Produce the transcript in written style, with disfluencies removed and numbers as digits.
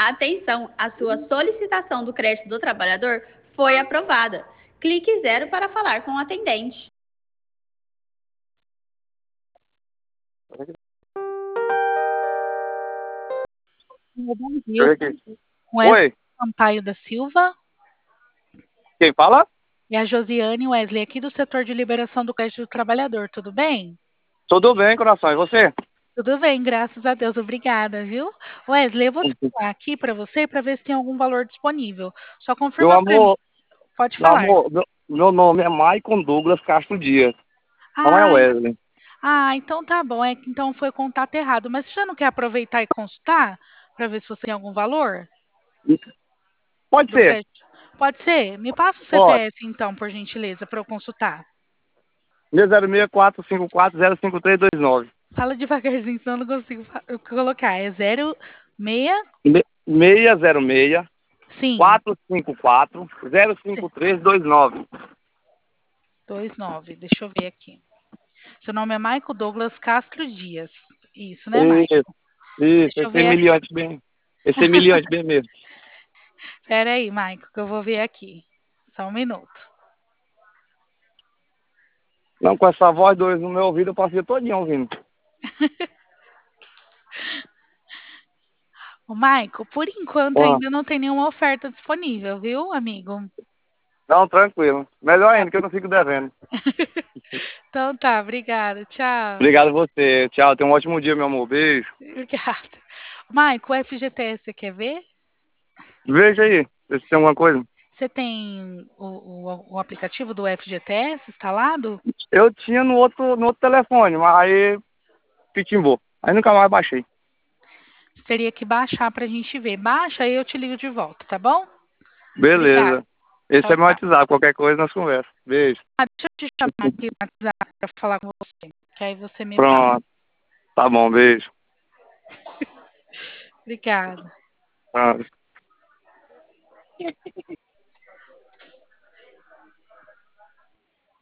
Atenção, a sua solicitação do crédito do trabalhador foi aprovada. Clique 0 para falar com o atendente. Bom Deixa eu dia, ver aqui. Wesley Oi, Sampaio da Silva quem fala? e a Josiane Wesley, aqui do setor de liberação do crédito do trabalhador, tudo bem? Tudo bem, coração, e você? Tudo bem, graças a Deus, obrigada, viu? Wesley, eu vou falar aqui para você para ver se tem algum valor disponível. Só Meu confirma para mim, amor, pode meu falar. amor, meu nome é Maicon Douglas Castro Dias, não é Ah, Wesley. então tá bom, é que então foi contato errado, mas você já não quer aproveitar e consultar para ver se você tem algum valor Pode do ser, crédito? Pode ser? Me passa o pode. CPF então, por gentileza, para eu consultar. 606-454-05329. Fala devagarzinho, senão eu não consigo colocar. É 06, 606 sim, 454 05329. 29. Deixa eu ver aqui. Seu nome é Maico Douglas Castro Dias. Isso, né, Isso, Maico? isso, Deixa eu ver aqui. esse miliante bem mesmo. Pera aí, Maico, que eu vou ver aqui. Só um minuto. Não, com essa voz dois no meu ouvido eu passei todinho ouvindo. Ô, Maico, por enquanto Ó, ainda não tem nenhuma oferta disponível, viu, amigo? não, tranquilo. Melhor Tá. ainda que eu não fico devendo. Então tá, obrigada. Tchau. Obrigado a você. Tchau, tenha um ótimo dia, meu amor. Beijo. Obrigada. Maico, o FGTS, você quer ver? Veja aí, se tem alguma coisa. Você tem o aplicativo do FGTS instalado? Eu tinha no outro telefone, mas aí pitimbou. Aí nunca mais baixei. Você teria que baixar pra gente ver. Baixa aí eu te ligo de volta, tá bom? Obrigada. Beleza. Esse Tchau, é meu tchau. WhatsApp. Qualquer coisa nós conversa. Beijo. Deixa eu te chamar aqui no WhatsApp pra falar com você, que aí você me fala. Pronto. Tá bom, beijo. Obrigada. Pronto.